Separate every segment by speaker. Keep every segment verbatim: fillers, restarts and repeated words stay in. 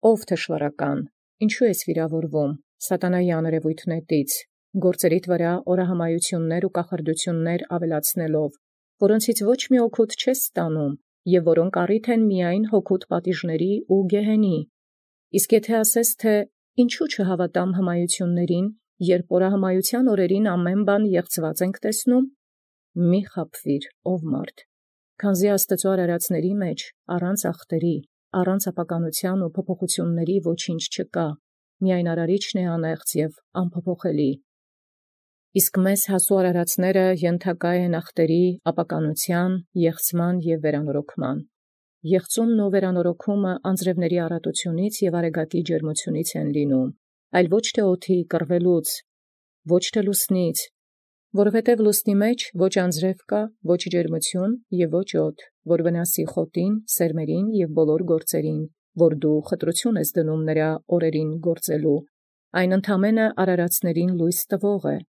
Speaker 1: Ով թշվառական, ինչու ես վիրավորվում, սատանայի աներևույթնետից, գործերիդ վրա օրահամայություններ ու կախարդություններ ավելացնելով, որոնցից ոչ մի օգուտ չես ստանում, և որոնք առիթ են միայն հոգուտ պատիժների ու գեհենի։ Իսկ եթե ասես, թե ինչու չհավատամ հմայություններին, երբ օրահամայության օրերին ամեն բան եղծված ենք տեսնում, մի խաբվիր, ով մարդ, քանզի Աստծու արարածների մեջ առանց ախտերի, առանց ապականության ու փոփոխությունների ոչինչ չկա, միայն արարիչն է անեղծ և անփոփոխելի։ Իսկ մեզ հասու արարածները ենթակա են ախտերի, ապականության, եղծման և վերանորոգման։ Եղծումն ու վերանորոգումը անձրևների առատությունից և արեգակի ջերմությունից են լինում, այլ ոչ թե օդի կռվելուց, ոչ թե լուսնից, որովհետև լուսնի մեջ ոչ անձրև կա, ոչ ջերմություն և ոչ օդ, որ վնասի խոտին, սերմերին և բոլոր գործերին, որ դու խտրություն ես դնում նրա օրերին գործելու, այն ընդամենը արարածներին լույս տվող է։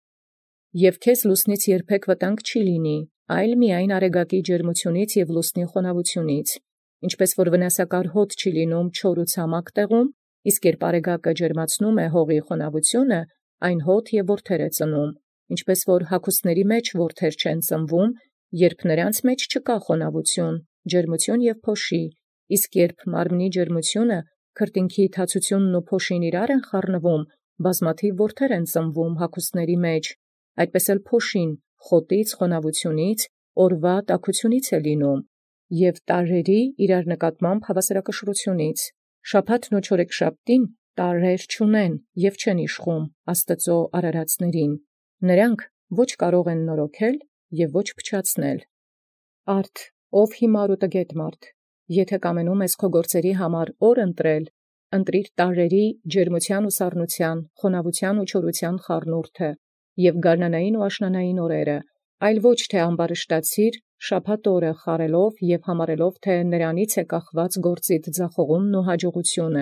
Speaker 1: Եվ քեզ լուսնից երբեք վտանգ չի լինի, այլ միայն արեգակի ջերմությունից և լուսնի խոնավությունից, ինչպես որ վնասակար հոտ չի լինում չոր ու ցամաք տեղում, իսկ երբ արեգակը ջերմացնում է հողի խոնավությունը, այն հոտ և որդեր է ծնում, ինչպես որ հագուստների մեջ որդեր չեն ծնվում, երբ նրանց մեջ չկա խոնավություն, ջերմություն և փոշի, իսկ երբ մարմնի ջերմությունը, քրտինքի թացությունն ու փոշին իրար են խառնվում, բազմաթիվ որդեր են ծնվում հագուստների մեջ, այդպես էլ փոշին խոտից, խոնավությունից, օրվա տաքությունից է լինում, և տարրերի իրար նկատմամբ հավասարակշռությունից։ Շաբաթն ու չորեքշաբթին տարրեր չունեն և չեն իշխում Աստծու արարածներին, նրանք ոչ կարող են նորոգել և ոչ փչացնել։ Արդ, ով հիմար ու տգետ մարդ, եթե կամենում ես քո գործերի համար օր ընտրել, ընտրիր տարրերի ջերմության ու սառնության, խոնավության ու չորության խառնուրդը և գարնանային ու աշնանային օրերը, այլ ոչ թե ամբարշտացիր շաբաթ օրը խարելով և համարելով, թե նրանից է կախված գործիդ ձախողումն ու հաջողությունը։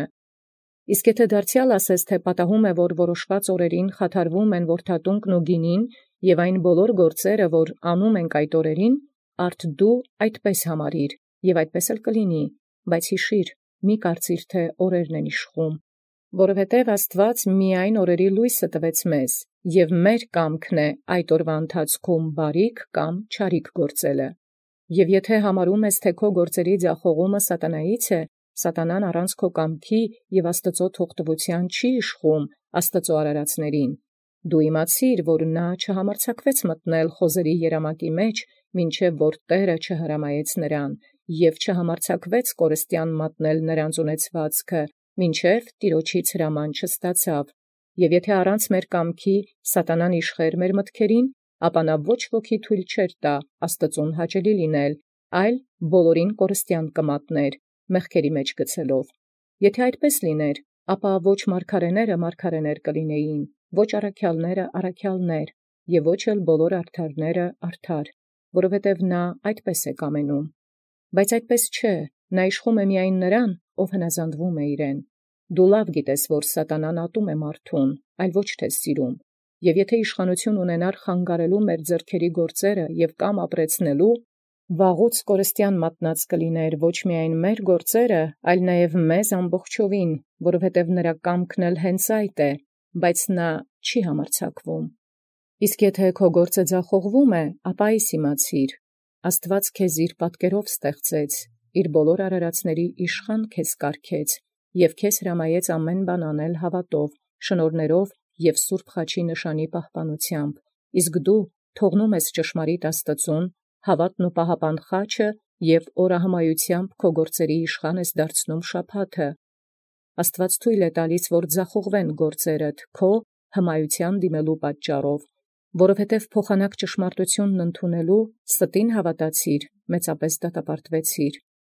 Speaker 1: Իսկ եթե դարձյալ ասես, թե պատահում է, որ որոշված օրերին խաթարվում են որդատունկն ու գինին և այն բոլոր գործերը, որ անում ենք այդ օրերին, արդ դու այդպես համարիր, և այդպես էլ կլինի, բայց հիշիր, մի կարծիր, թե օրերն են իշխում, որովհետև Աստուած միայն օրերի լույսը տվեց մեզ, և մեր կամքն է այդ օրվա ընթացքում բարիք կամ չարիք գործելը։ Եվ եթե համարում ես, թե քո գործերի ձախողումը սատանայից է, սատանան առանց քո կամքի և Աստծու թողտվության չի իշխում Աստծու արարածներին, դու իմացիր, որ նա չհամարձակվեց մտնել խոզերի երամակի մեջ, մինչև որ Տէրը չհրամայեց նրան, և չհամարձակվեց կորստյան մատնել նրանց ունեցվածքը, մինչև Տիրոջից հրաման չստացավ։ Եվ եթե առանց մեր կամքի սատանան իշխեր մեր մտքերին, ապա նա ոչ ոքի թույլ չէր տա Աստծուն հաճելի լինել, այլ բոլորին կորստյան կմատներ, մեղքերի մեջ գցելով։ Եթե այդպես լիներ, ապա ոչ մարգարեները մարգարեներ կլինեին, ոչ առաքյալները առաքյալներ, և ոչ էլ բոլոր արդարները արդար, որովհետև նա այդպես է կամենում։ Բայց այդպես չէ, նա իշխում է միայն նրան, ով հնազանդվում է իրեն։ Դու լավ գիտես, որ սատանան ատում է մարդուն, այլ ոչ թե սիրում, և եթե իշխանություն ունենար խանգարելու մեր ձեռքերի գործերը և կամ ապրեցնելու, վաղուց կորստյան մատնած կլիներ ոչ միայն մեր գործերը, այլ նաև մեզ ամբողջովին, որովհետև նրա կամքն էլ հենց այդ է, բայց նա չի համարձակվում։ Իսկ եթե քո գործը ձախողվում է, ապա այս իմացիր. Աստուած քեզ իր պատկերով ստեղծեց, իր բոլոր արարածների իշխան քեզ կարգեց և քեզ հրամայեց ամեն բան անել հավատով, շնորհներով և սուրբ խաչի նշանի պահպանությամբ, իսկ դու թողնում ես ճշմարիտ Աստծուն, հավատն ու պահապան խաչը և օրահամայությամբ քո գործերի իշխան ես դարձնում շաբաթը։ Աստուած թույլ է տալիս, որ ձախողվեն գործերդ քո հմայության դիմելու պատճառով, որովհետև փոխանակ ճշմարտությունն ընդունելու ստին հավատացիր, մեծապես դատապարտվեցիր։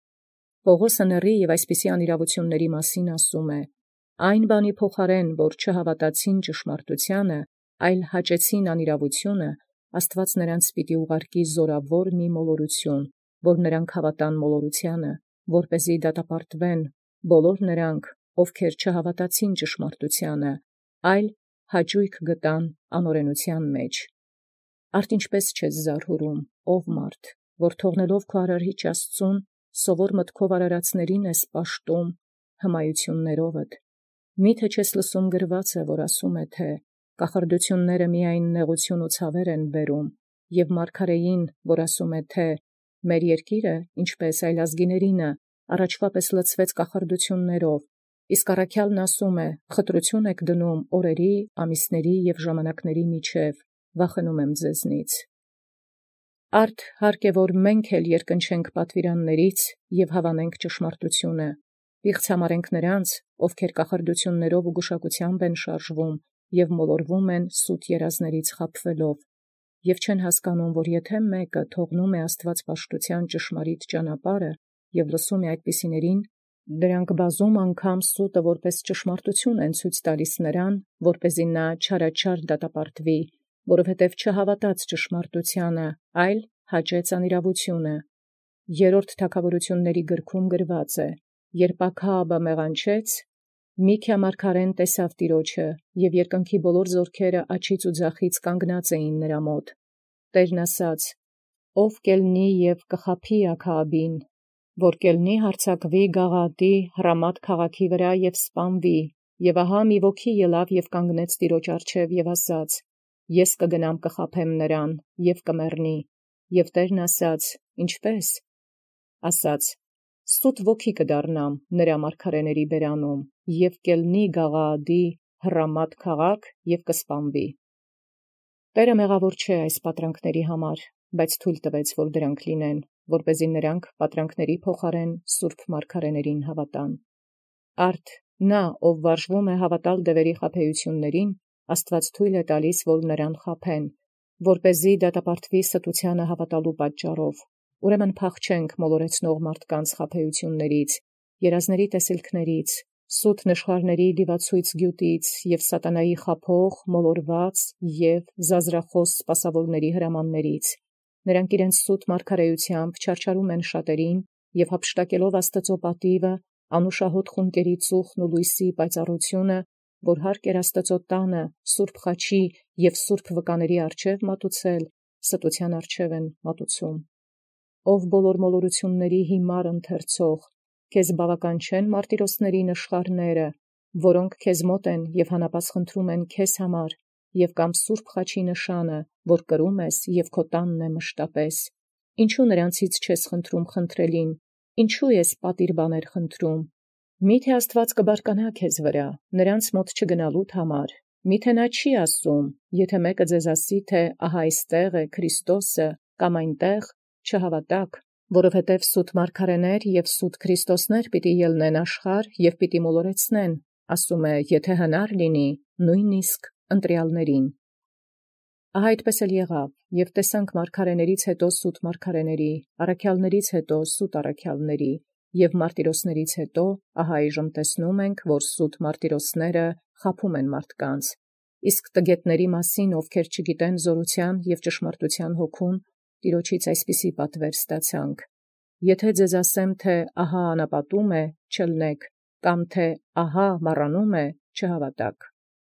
Speaker 1: Պողոսը նռի և այսպիսի անիրավությունների մասին ասում է. այն բանի փոխարեն, որ չհավատացին ճշմարտությանը, այլ հաճեցին անիրավությունը, Աստուած նրանց պիտի ուղարկի զորավոր մի մոլորություն, որ նրանք հավատան մոլորությանը, որպեսզի դատապարտվեն բոլոր նրանք, ովքեր չհավատացին ճշմարտությանը, այլ հաճույք գտան անօրենության մեջ։ Արդ ինչպես չես զարհուրում, ով մարդ, որ թողնելով քո արարիչ Աստծուն, սովոր մտքով արարածներին ես պաշտում, հմայություններովդ։ Միթե չես լսում գրվածը, որ ասում է, թե կախարդությունները միայն նեղություն ու ցավեր են բերում, և մարգարեին, որ ասում է, թե մեր երկիրը, ինչպես այլ ազգիներինը, առաջվա պես լցվեց կախարդություններով, իսկ առաքյալն ասում է, խտրություն եք դնում օրերի, ամիսների և ժամանակների միջև, վախենում եմ ձեզնից։ Արդ հարկ է, որ մենք էլ երկնչենք պատվիրաններից և հավանենք ճշմարտությունը, պիղծ համարենք նրանց, ովքեր կախարդություններով ու գուշակությամբ են շարժվում և մոլորվում են սուտ երազներից խաբվելով, և չեն հասկանում, որ եթե մեկը թողնում է աստվածպաշտության ճշմարիտ ճանապարհը և լսում է այդպիսիներին, դրանք բազում անգամ սուտը որպես ճշմարտություն են ցույց տալիս նրան, որպեսզի նա չարաչար դատապարտվի, որովհետև չհավատաց ճշմարտությանը, այլ հաճեց անիրավությունը։ Երրորդ թագավորությունների գրքում գրված է. երբ Աքաբը մեղանչեց, Միքիա մարգարեն տեսավ տիրոջը, և երկնքի բոլոր զորքերը աջից ու ձախից կանգնած էին նրա մոտ։ Տերն ասաց. ով կելնի և կխաբի Աքաբին, որ կելնի հարձակվի Գաղատի Հռամատ քաղաքի վրա և սպանվի, և ահա մի ոգի ելավ և կանգնեց տիրոջ առջև և ասաց. ես կգնամ կխաբեմ նրան և կմեռնի, և Տերն ասաց. ինչպե՞ս։ Ասաց. սուտ ոգի կդառնամ նրա մարգարեների բերանում, և կելնի Գաղաադի Հռամատ քաղաք և կսպանվի։ Տերը մեղավոր չէ այս պատրանքների համար, բայց թույլ տվեց, որ դրանք լինեն, որպեսզի նրանք պատրանքների փոխարեն սուրբ մարգարեներին հավատան։ Արդ նա, ով վարժվում է հավատալ դևերի խաբեություններին, Աստված թույլ է տալիս, որ նրան խաբեն, որպեսզի դատապարտվի ստությանը հավատալու պատճառով։ Ուրեմն փախչենք մոլորեցնող մարդկանց խաբեություններից, երազների տեսիլքներից, սուտ նշխարների դիվացույց գյուտից և սատանայի խաբող, մոլորված և զազրախոս սպասավորների հրամաններից։ Նրանք իրենց սուտ մարգարեությամբ չարչարում են շատերին և հափշտակելով Աստծո պատիվը, անուշահոտ խունկերի ծուխն ու լույսի պայծառությունը, որ հարկ էր Աստծո տանը, սուրբ խաչի և սուրբ վկաների առջև մատուցել, ստության առջև են մատուցում։ Ով բոլոր մոլորությունների հիմար ընթերցող, քեզ բավական չեն մարտիրոսների նշխարները, որոնք քեզ մոտ են և հանապաս խնդրում են քեզ համար, և կամ սուրբ խաչի նշանը, որ կրում ես և քո տանն է մշտապես։ Ինչու նրանցից չես խնդրում խնդրելին, ինչու ես պատիռ բաներ խնդրում։ Միթե Աստված կբարկանա քեզ վրա, նրանց մոտ չգնալուդ համար։ Միթե նա չի ասում, եթե մեկը ձեզ ասի, թե ահա այստեղ է Քրիստոսը, կամ այնտեղ, չհավատաք, որովհետև սուտ մարգարեներ և սուտ Քրիստոսներ պիտի ելնեն աշխարհ և պիտի մոլորեցնեն, ասում է, եթե հնար լինի, նույնիսկ ընտրյալներին։ Ահա այդպես էլ եղավ, և տեսանք մարգարեներից հետո սուտ մարգարեների, առաքյալներից հետո սուտ առաքյալների, և մարտիրոսներից հետո ահա այժմ տեսնում ենք, որ սուտ մարտիրոսները խաբում են մարդկանց, իսկ տգետների մասին, ովքեր չգիտեն զորության և ճշմարտության հոգուն, Տիրոջից այսպիսի պատվեր ստացանք. եթե ձեզ ասեմ, թե ահա անապատում է, չըլնեք, կամ թե ահա մառանում է, չհավատաք։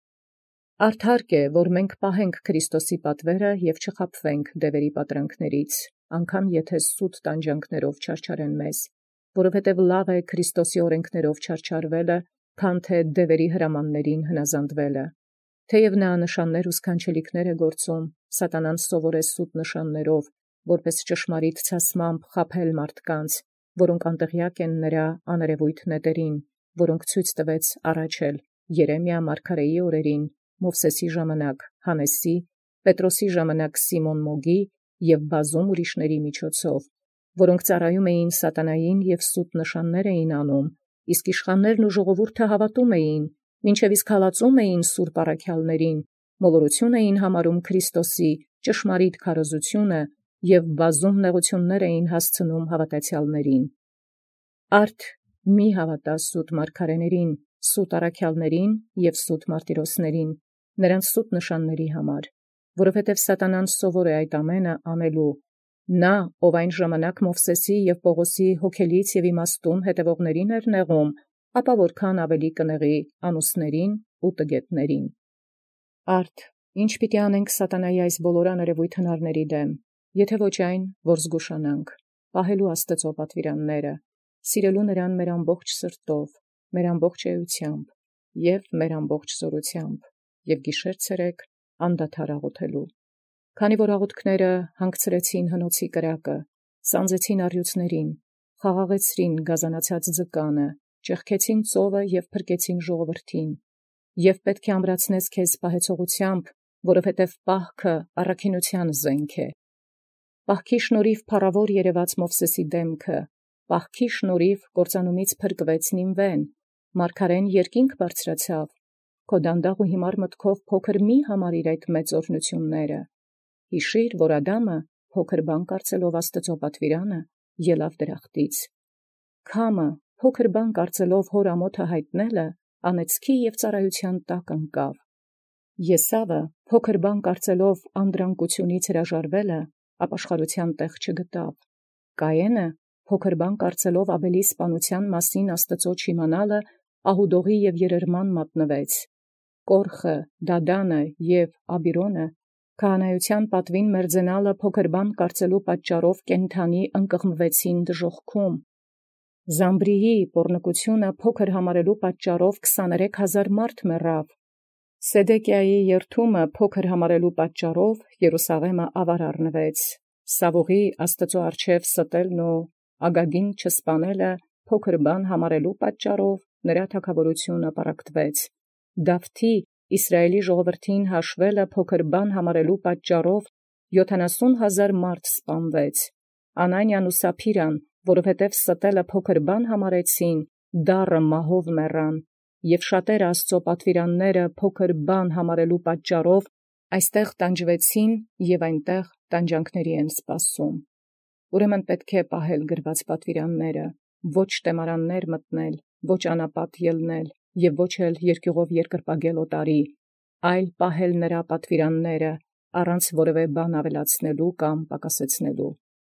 Speaker 1: Արդարկ է, որ մենք պահենք Քրիստոսի պատվերը և չխաբվենք դևերի պատրանքներից, անգամ եթե սուտ տանջանքներով չարչարեն մեզ, որովհետև լավ է Քրիստոսի օրենքներով չարչարվելը, քան թե դևերի հրամաններին հնազանդվելը։ Թեև նա նշաններ ու սքանչելիքներ է գործում, սատանան սովոր է սուտ նշաններով, որպես ճշմարիտ ցասմամբ խաբել մարդկանց, որոնք անտեղյակ են նրա աներևույթ նետերին, որոնք ցույց տվեց առաջ էլ Երեմիա մարգարեի օրերին, Մովսեսի ժամանակ Հանեսի, Պետրոսի ժամանակ Սիմոն Մոգի և բազում ուրիշների միջոցով, որոնք ծառայում էին սատանային և սուտ նշաններ էին անում, իսկ իշխաններն ու ժողովուրդը հավատում էին, մինչև իսկ հալածում էին սուրբ առաքյալներին, մոլորություն էին համարում Քրիստոսի ճշմարիտ քարոզությունը և բազում նեղություններ էին հասցնում հավատացյալներին։ Արդ մի հավատա սուտ մարգարեներին, սուտ առաքյալներին և սուտ մարտիրոսներին, նրանց սուտ նշանների համար, որովհետև սատանան սովոր է այդ ամենը անելու, նա, ով այն ժամանակ Մովսեսի և Պողոսի հոգելից և իմաստուն հետևողներին էր նեղում, ապա որքան ավելի կնեղի անուսներին ու տգետներին։ Արդ ի՞նչ պիտի անենք սատանայի այս բոլոր աներևույթ հնարների դեմ, եթե ոչ այն, որ զգուշանանք, պահելու Աստծո պատվիրանները, սիրելու նրան մեր ամբողջ սրտով, մեր ամբողջ էությամբ և մեր ամբողջ զորությամբ, և գիշեր-ցերեկ անդադար աղոթելու։ Քանի որ աղոթքները հանգցրեցին հնոցի կրակը, սանձեցին առյուծներին, խաղաղեցրին գազանացած ձկանը, ճեղքեցին ծովը և փրկեցին ժողովրդին, և պետք է ամրացնես քեզ պահեցողությամբ, որովհետև պահքը առաքինության զենք է։ Պահքի շնորհիվ փառավոր երևաց Մովսեսի դեմքը, պահքի շնորհիվ կործանումից փրկվեց Նինվեն, մարգարեն երկինք բարձրացավ, քո դանդաղ ու հիմար մտքով փոքր մի համարիր այդ մեծ օրհնությունները։ Հիշիր, որ Ադամը փոքր բան կարծելով Աստծո պատվիրանը ելավ դրախտից։ Քամը փոքր բան կարծելով հոր ամոթը հայտնելը անեծքի և ծառայության տակ ընկավ։ Եսավը փոքր բան կարծելով անդրանկությունից հրաժարվելը ապաշխարության տեղ չգտավ։ Կայենը փոքր բան կարծելով Աբելի սպանության մասին Աստծո չիմանալը ահուդողի և երերման մատնվեց։ Կորխը, Դադանը և Աբիրոնը քահանայության պատվին մերձենալը փոքր բան կարծելու պատճառով կենդանի ընկղմվեցին դժոխքում։ Զամբրիի պոռնկությունը փոքր համարելու պատճառով քսաներեք հազար մարդ մեռավ։ Սեդեկիայի երդումը փոքր համարելու պատճառով Երուսաղեմը ավար առնվեց։ Սավուղի Աստծո առջև ստելն ու Ագագին չսպանելը փոքր բան համարելու պատճառով նրա թագավորությունը պառակտվեց։ Դավթի Իսրայելի ժողովրդին հաշվելը փոքր բան համարելու պատճառով յոթանասուն հազար մարդ սպանվեց։ Անանիան ու Սափիրան, որովհետև ստելը փոքր բան համարեցին, դառը մահով մեռան, և շատերը Աստծո պատվիրանները փոքր բան համարելու պատճառով այստեղ տանջվեցին և այնտեղ տանջանքների են սպասում։ Ուրեմն պետք է պահել գրված պատվիրանները, ոչ տեմարաններ մտնել, ոչ անապատ ելնել և ոչ էլ երկյուղով երկրպագել օտարի, այլ պահել նրա պատվիրանները առանց որևէ բան ավելացնելու կամ պակասեցնելու։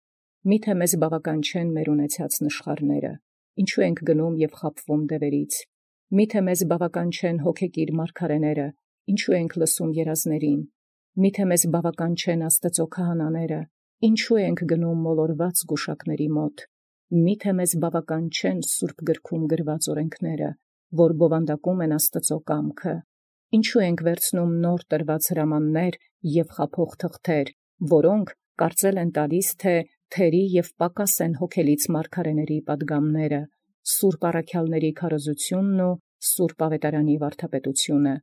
Speaker 1: Միթե մեզ բավական չեն մեր ունեցած նշխարները, ինչու ենք գնում և խաբվում դևերից։ Միթե մեզ բավական չեն հոգեկիր մարգարեները, ինչու ենք լսում երազներին։ Միթե մեզ բավական չեն Աստծո քահանաները, ինչու ենք գնում մոլորված գուշակների մոտ։ Միթե մեզ բավական չեն սուրբ գրքում գրված օրենքները, որ բովանդակում են Աստծո կամքը։ Ինչու ենք վերցնում նոր տրված հրամաններ և խաբող թղթեր, որոնք կարծել են տալիս, թե թերի և պակաս են հոգելից մարգարեների պատգամները, սուրբ առաքյալների քարոզությունն ու սուրբ ավետարանի վարդապետությունը,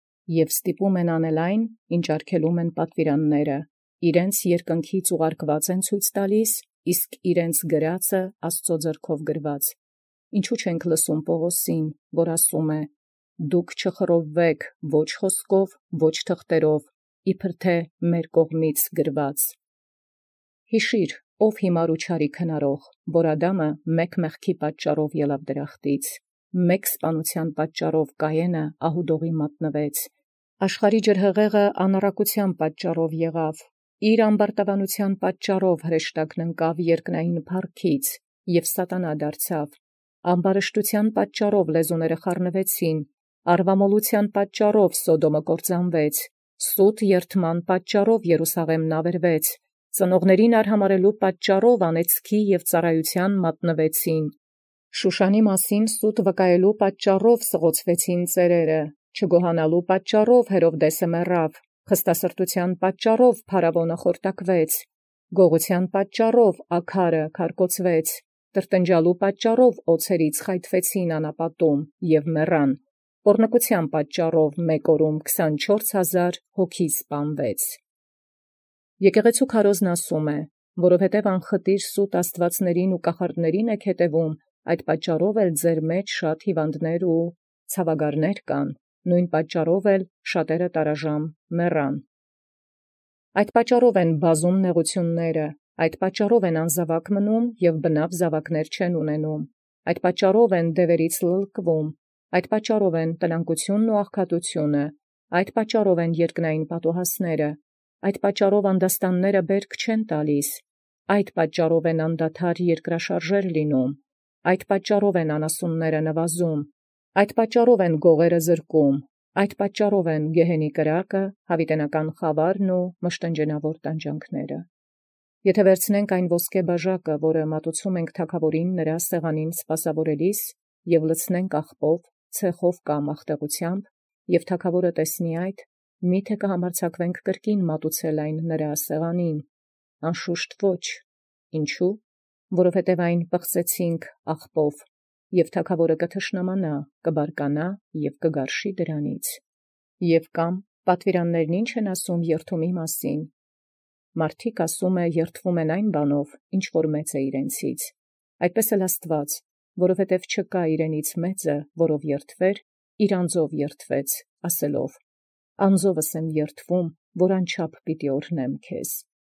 Speaker 1: և ստիպում են անել այն, ինչ արգելում են պատվիրանները, իրենց երկնքից ուղարկված են ցույց տալիս, իսկ իրենց գրածը Աստծո ձեռքով գրված։ Ինչու չենք լսում Պողոսին, որ ասում է. «Դուք չխռովվեք ոչ խոսքով, ոչ թղթերով, իբր թե մեր կողմից գրված»։ Հիշիր, ով հիմար ու չարիք հնարող, որ Ադամը մեկ մեղքի պատճառով ելավ դրախտից, մեկ սպանության պատճառով Կայենը ահուդողի մատնվեց, աշխարհի ջրհեղեղը անառակության պատճառով եղավ, իր ամբարտավանության պատճառով հրեշտակն ընկավ երկնային փառքից, և սատանա դարձավ, ամբարշտության պատճառով լեզուները խառնվեցին, արվամոլության պատճառով Սոդոմը կործանվեց, սուտ երդման պատճառով Երուսաղեմն ավերվեց, ծնողներին արհամարելու պատճառով անեծքի և ծառայության մատնվեցին, Շուշանի մասին սուտ վկայելու պատճառով սղոցվեցին ծերերը, չգոհանալու պատճառով Հերովդեսը մեռավ, խստասրտության պատճառով Փարավոնը խորտակվեց, գողության պատճառով Աքարը քարկոծվեց, տրտնջալու պատճառով օձերից խայթվեցին անապատում և մեռան, պոռնկության պատճառով մեկ օրում քսանչորս հազար հոգի սպանվեց։ Եկեղեցու քարոզն ասում է, որովհետև անխտիր սուտ աստվածներին ու կախարդներին եք հետևում, այդ պատճառով էլ ձեր մեջ շատ հիվանդներ ու ցավագարներ կան, նույն պատճառով էլ շատերը տարաժամ մեռան։ Այդ պատճառով են բազում նեղությունները, այդ պատճառով են անզավակ մնում և բնավ զավակներ չեն ունենում, այդ պատճառով են դևերից լլկվում, այդ պատճառով են տնանկությունն ու աղքատությունը, այդ պատճառով են երկնային պատուհասները, այդ պատճառով անդաստանները բերք չեն տալիս, այդ պատճառով են անդադար երկրաշարժեր լինում, այդ պատճառով են անասունները նվազում, այդ պատճառով են գողերը զրկում, այդ պատճառով են գեհենի կրակը, հավիտենական խավարն ու մշտնջենավոր տանջանքները։ Եթե վերցնենք այն ոսկե բաժակը, որը մատուցում ենք թագավորին նրա սեղանին սպասավորելիս, և լցնենք աղբով, ցեխով կամ աղտեղութեամբ, և թագաւորը տեսնի այդ, միթե կհամարձակվենք կրկին մատուցել այն նրա սեղանին, անշուշտ ոչ. ինչու, որովհետև այն պղծեցինք աղբով, և թագաւորը կթշնամանա, կբարկանա և կգարշի դրանից։ Եւ կամ պատվիրաններն ինչ են ասում երդումի մասին. մարդիկ ասում է երդվում են այն բանով, ինչ որ մեծ է իրենցից, այդպես էլ Աստված, որովհետև չկա իրենից մեծը, որով երդվեր, իր անձով երդվեց, ասելով. անձովս եմ երդվում, որ անչափ պիտի օրհնեմ քեզ։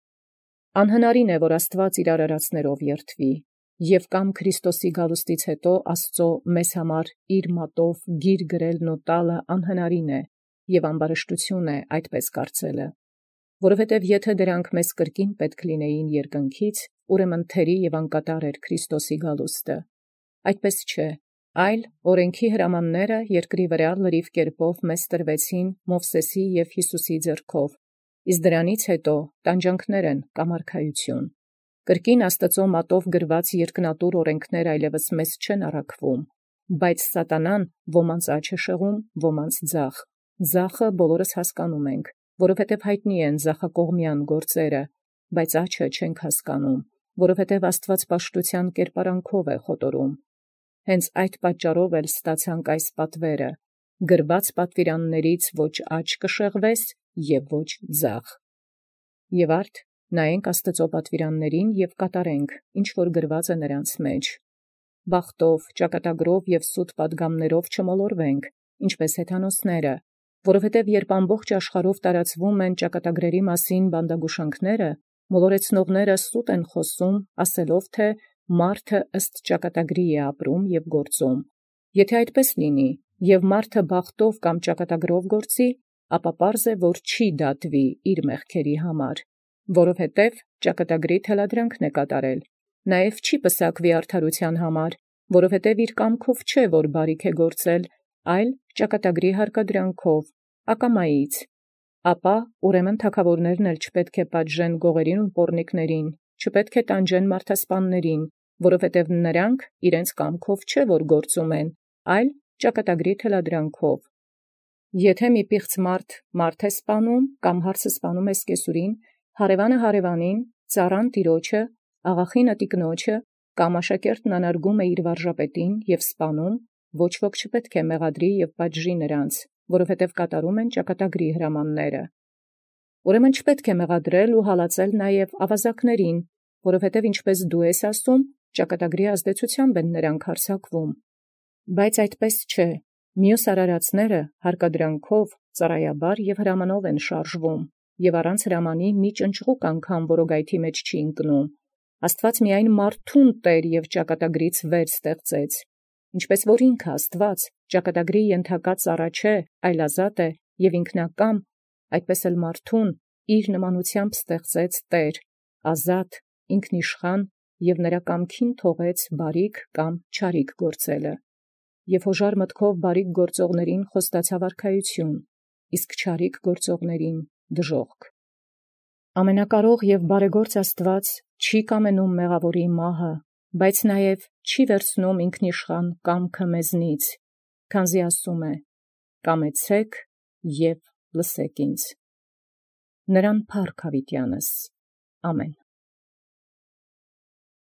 Speaker 1: Անհնարին է, որ Աստված իր արարածներով երդվի, եւ կամ Քրիստոսի գալուստից հետո Աստծո մեզ համար իր մատով գիր գրելն ու տալը անհնարին է, եւ ամբարշտություն է այդպես կարծելը, որովհետև եթե դրանք մեզ կրկին պետք լինեին երկնքից, ուրեմն թերի եւ անկատար էր Քրիստոսի գալուստը։ Այդպես չէ, այլ օրենքի հրամանները երկրի վրա լրիվ կերպով մեզ տրվեցին Մովսեսի եւ Յիսուսի ձեռքով, իսկ դրանից հետո տանջանքներ են կամ արքայություն։ Կրկին Աստծո մատով գրված երկնատուր օրենքներ այլևս մեզ չեն առաքվում, բայց սատանան ոմանց աջ է շեղում, ոմանց ձախ։ Ձախը բոլորս հասկանում ենք, որովհետև հայտնի են ձախակողմյան գործերը, բայց աչը չենք հասկանում, որովհետև Աստված պաշտության կերպարանքով է խոտորում։ Հենց այդ պատճառով էլ ստացանք այս պատվերը. գրված պատվիրաններից ոչ աջ կշեղվես և ոչ ձախ։ Եվ արդ նայենք Աստծո պատվիրաններին և կատարենք, ինչ որ գրված է նրանց մեջ։ Բախտով, ճակատագրով և սուտ պատգամներով չմոլորվենք, ինչպես հեթանոսները, որովհետև երբ ամբողջ աշխարհով տարածվում են ճակատագրերի մասին բանդագուշանքները, մոլորեցնողները սուտ են խոսում, ասելով, թե մարդը ըստ ճակատագրի է ապրում և գործում։ Եթե այդպես լինի, և մարդը բախտով կամ ճակատագրով գործի, ապա պարզ է, որ չի դատվի իր մեղքերի համար, որովհետև ճակատագրի թելադրանքն է կատարել, նաև չի պսակվի արդարության համար, որովհետև իր կամքով չէ, որ բարիք է գործել, այլ ճակատագրի հարկադրանքով, ակամայից։ Ապա ուրեմն թագավորներն էլ չպետք է պատժեն գողերին ու պոռնիկներին, չպետք է տանջեն մարդասպաններին, որովհետև նրանք իրենց կամքով չէ, որ գործում են, այլ ճակատագրի թելադրանքով։ Եթե մի պիղծ մարդ մարդ է սպանում կամ հարցը սպանում է սկեսուրին, հարևանը հարևանին, ծառան տիրոջը, աղախինը տիկնոջը, կամ աշակերտն անարգում է իր վարժապետին և սպանում, ոչ ոք չպետք է մեղադրի և պատժի նրանց, որովհետև կատարում են ճակատագրի հրամանները։ Ուրեմն չպետք է մեղադրել ու հալածել նաև ավազակներին, որովհետև ինչպես դու ես ասում, ճակատագրի ազդեցությամբ են նրանք հարձակվում։ Բայց այդպես չէ, մյուս արարածները հարկադրանքով, ծառայաբար և հրամանով են շարժվում, և առանց հրամանի մի ճնճղուկ անգամ որոգայթի մեջ չի ընկնում։ Աստված միայն մարդուն տեր և ճակատագրից վեր ստեղծեց, ինչպես որ ինքը Աստված ճակատագրի ենթակա ծառա չէ, այլ ազատ է և ինքնակամ, այդպես էլ մարդուն իր նմանությամբ ստեղծեց տեր, ազատ, ինքնիշխան և նրա կամքին թողեց բարիք կամ չարիք գործելը։ Եվ հոժար մտքով բարիք գործողներին խոստացավ արքայություն, իսկ չարիք գործողներին դժոխք։ Ամենակարող և բարեգործ Աստված չի կամենում մեղավորի մահը, բայց նաև չի վերցնում ինքնիշխան կամքը մեզնից, քանզի ասում է. «Կամեցեք և լսեք ինձ»։ Նրան փառք հավիտյանս։ Ամեն։